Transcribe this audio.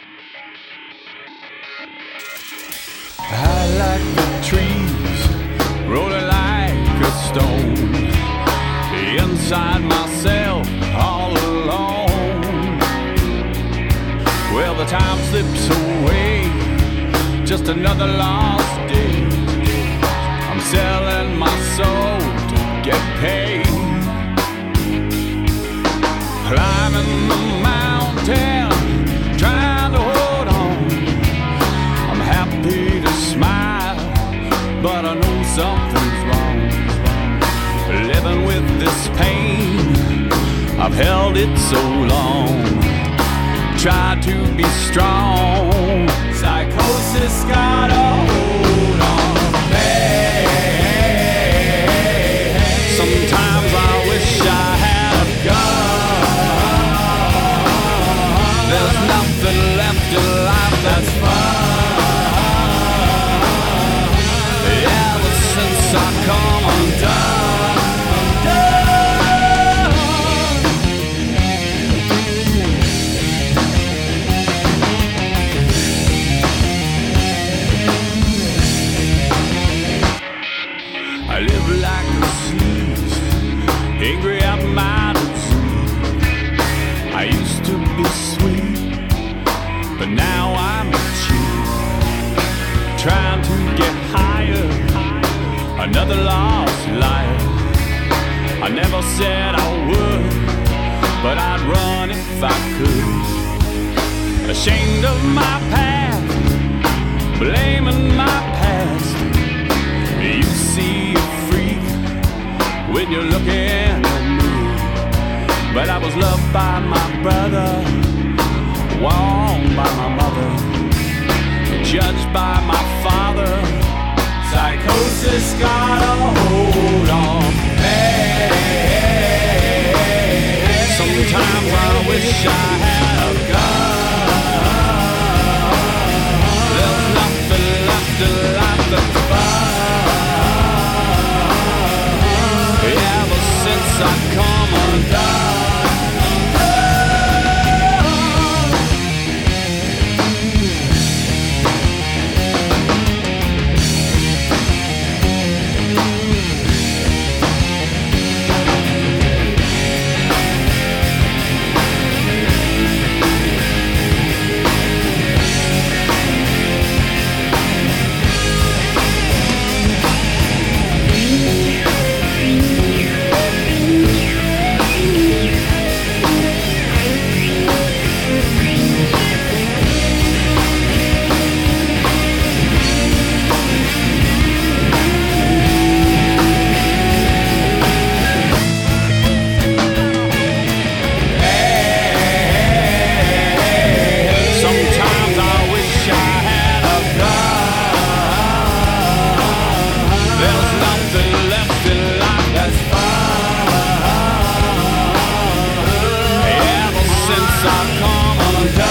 I like the trees rolling like a stone, inside myself all alone. Well, the time slips away, just another lost day. I'm selling my soul to get paid, climbing the mountain, trying to hold on. I'm happy to smile, but I know something's wrong. Living with this pain, I've held it so long. Tried to be strong, psychosis got a hold on me. Sometimes I wish I had a gun. There's nothing left in life that's fun. Ever since I come undone. Angry at my disease. I used to be sweet, but now I'm cheap. Trying to get higher, another lost life. I never said I would, but I'd run if I could. Ashamed of my past, blaming my past. You see a freak when you're looking at me, but I was loved by my brother, warned by my mother, judged by my father. Psychosis got a hold on me. Sometimes I wish I had a gun. There's nothing left in life that's fun. Ever since I come undone. I come undone.